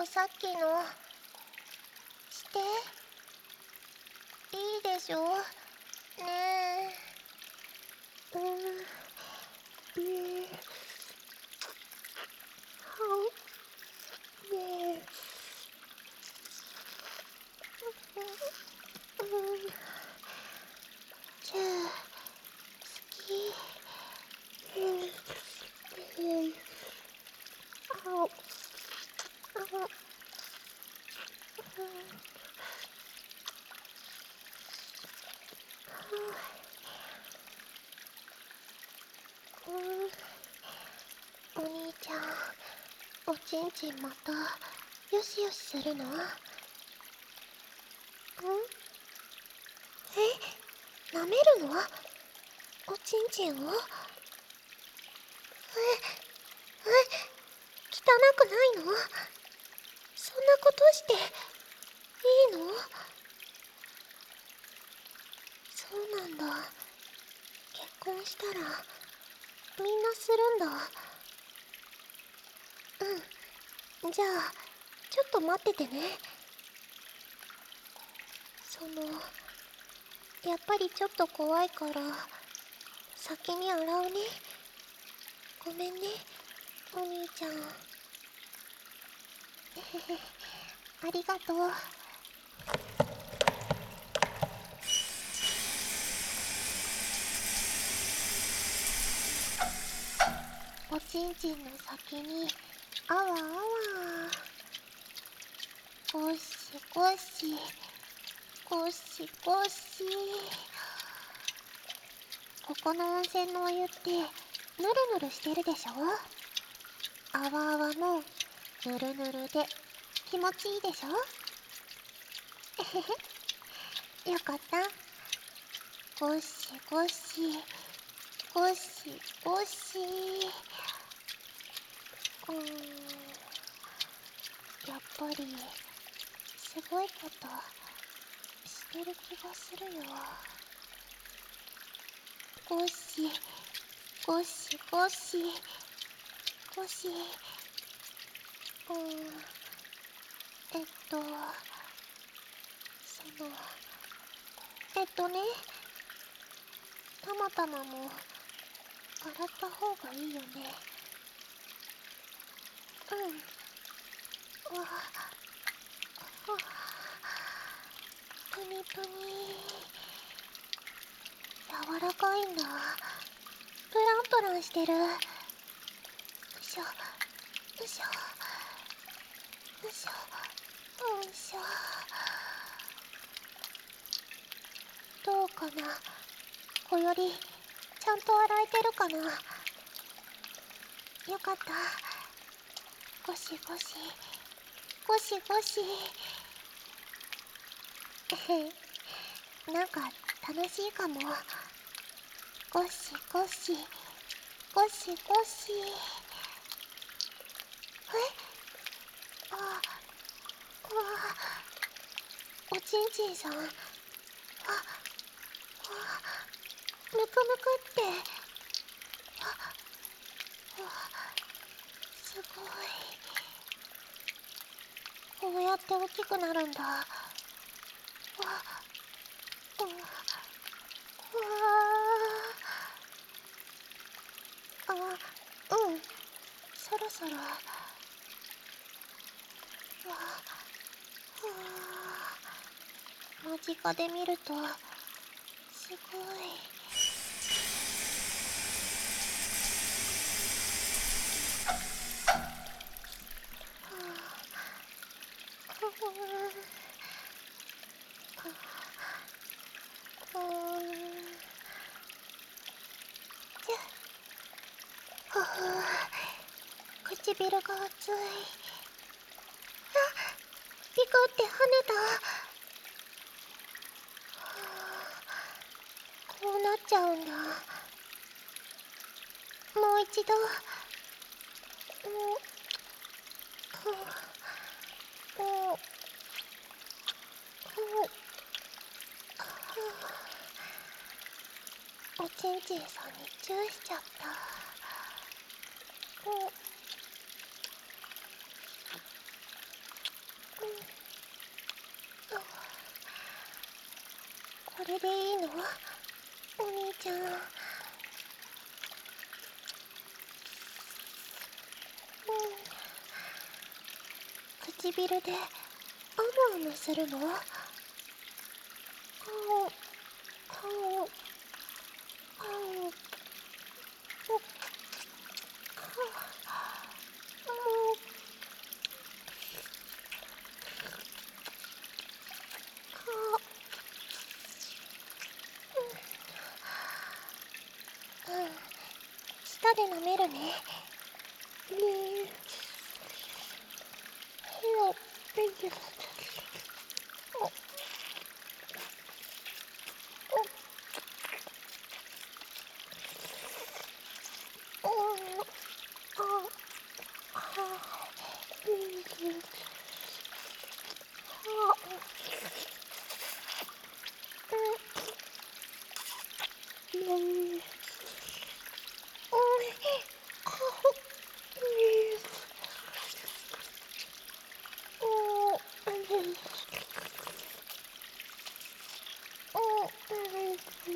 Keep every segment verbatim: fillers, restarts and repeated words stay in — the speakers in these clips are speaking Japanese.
とさっきのしていいでしょねえ。うん。ねえ。はう。ねえ。うん。うん。じゃあ好き。うん。ねえ。あお。あお。うん。うん。お兄ちゃん、おちんちんまたよしよしするの？ん？え、舐めるの？おちんちんを？え、え、汚くないの？そんなことしていいの？そうなんだ。結婚したらみんなするんだ。うん。じゃあちょっと待っててね。そのやっぱりちょっと怖いから先に洗うね。ごめんね、お兄ちゃん。えへへ、ありがとう。おちんちんの先にあわあわ。ゴシゴシゴシゴシ。ここの温泉のお湯ってぬるぬるしてるでしょ。あわあわもぬるぬるで気持ちいいでしょ。えへへ、よかった。ゴシゴシゴシゴシ。うーん、やっぱりすごいことしてる気がするよ。ゴシゴシゴシゴシ。うーん、えっとそのえっとね、たまたまも洗った方がいいよね。うん。わあ、わあ、プニプニ。柔らかいんだ。プランプランしてる。よいしょ、よいしょ、よいしょ、よいしょ。どうかな、こよりちゃんと洗えてるかな。よかった。ゴシゴシゴシゴシ。なんか楽しいかも。ゴシゴシゴシゴシ。え、ああ、おちんちんさん。あ、あ、むくむくって。あ、あ、すごい。こうやって大きくなるんだ。わ、うわ、うわあ、うん、そろそろ。わあ、間近で見るとすごい。唇が熱い。あ、ピクって跳ねた。こうなっちゃうんだ。もう一度。もう、もう、おちんちんさんにチューしちゃった。 これでいいの？お兄ちゃん。うん。唇でアムアムするの？顔顔顔うん、舌で舐めるね。ねえ。へろ、ベイジ。お、お、お、あ、は、ベイジ。は、うん、うん。おい、あほ、ねえ、お、あれ、お、あれ、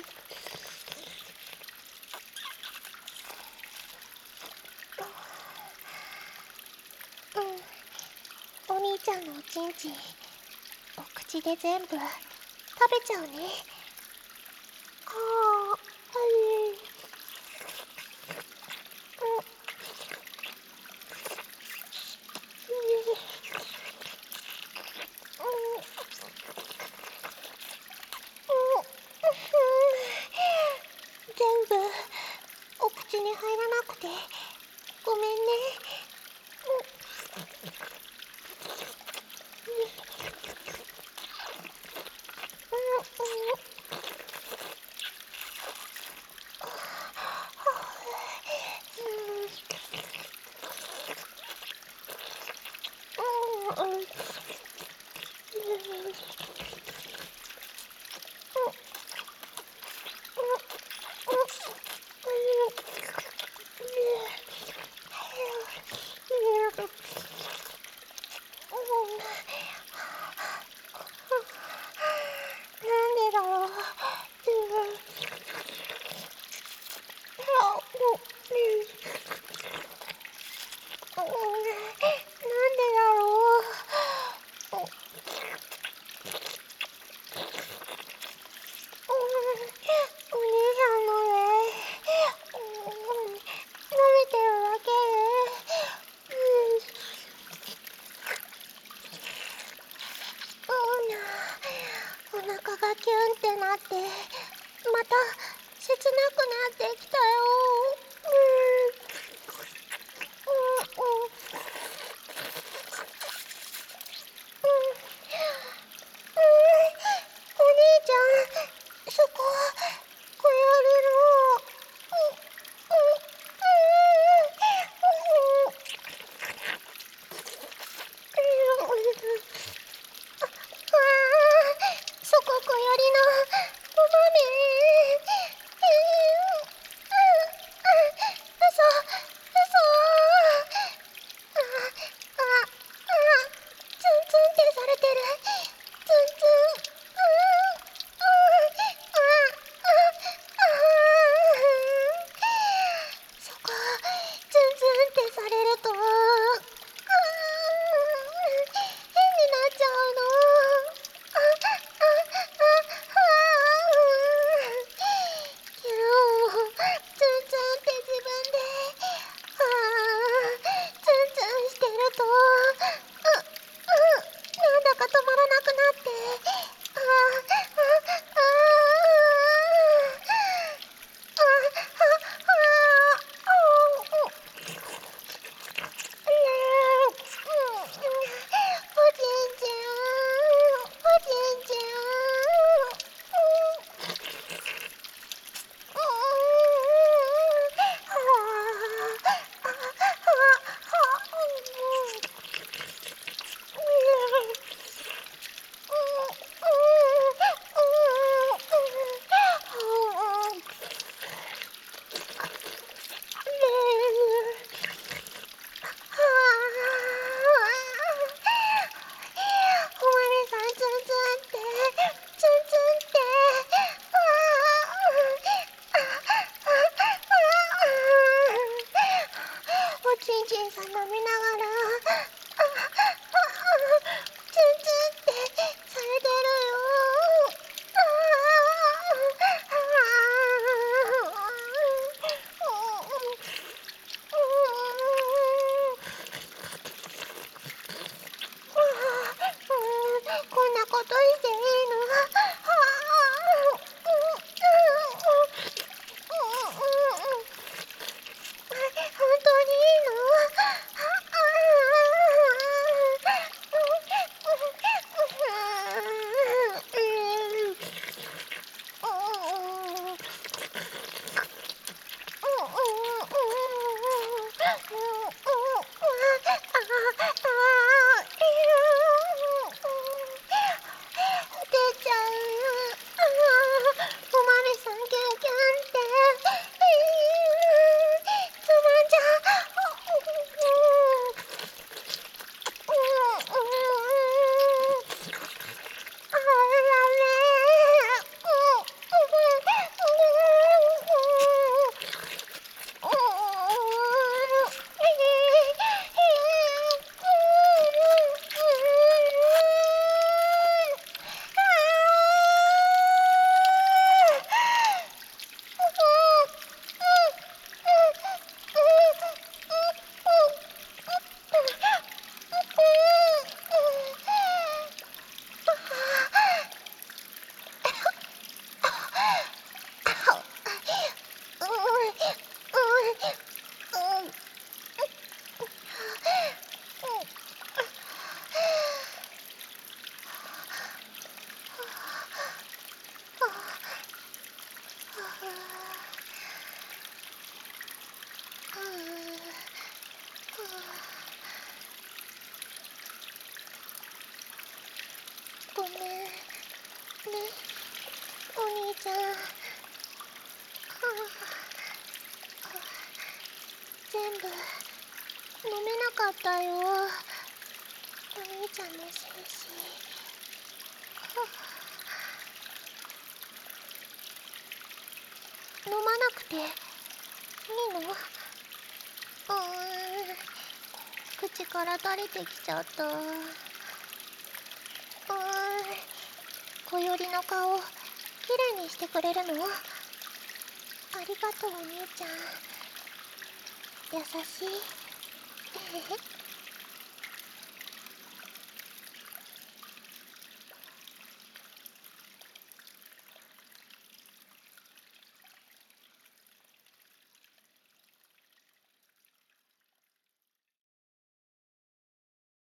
うん、お兄ちゃんのおちんちん、お口で全部食べちゃうね。ああ、あれ、うん、全部お口に入らなくてごめんね。なんでだろう。なんでだろう。お兄さんのね、舐めてるだけで、うん、お腹がキュンってなって、また切なくなってきたよ。うん、うん、うん、うん、お兄ちゃん、そこ、こやるの。うん、うん、うん、うん、うん、ああ、そここよりのお豆。えー、うん、うん、そが飲みながら、ああツンツンってされてるよ。ああこんなことしていいの？本当にいいの？出ちゃうよ。おまめさんキュンキュンってつまんじゃあらねごめんね、お兄ちゃん。はあ、全部飲めなかったよ。お兄ちゃんのせいし。はあ、飲まなくていいの？うーん、口から垂れてきちゃった。うーん、小よりの顔きれいにしてくれるの？ありがとうお兄ちゃん、優しい。えへへ。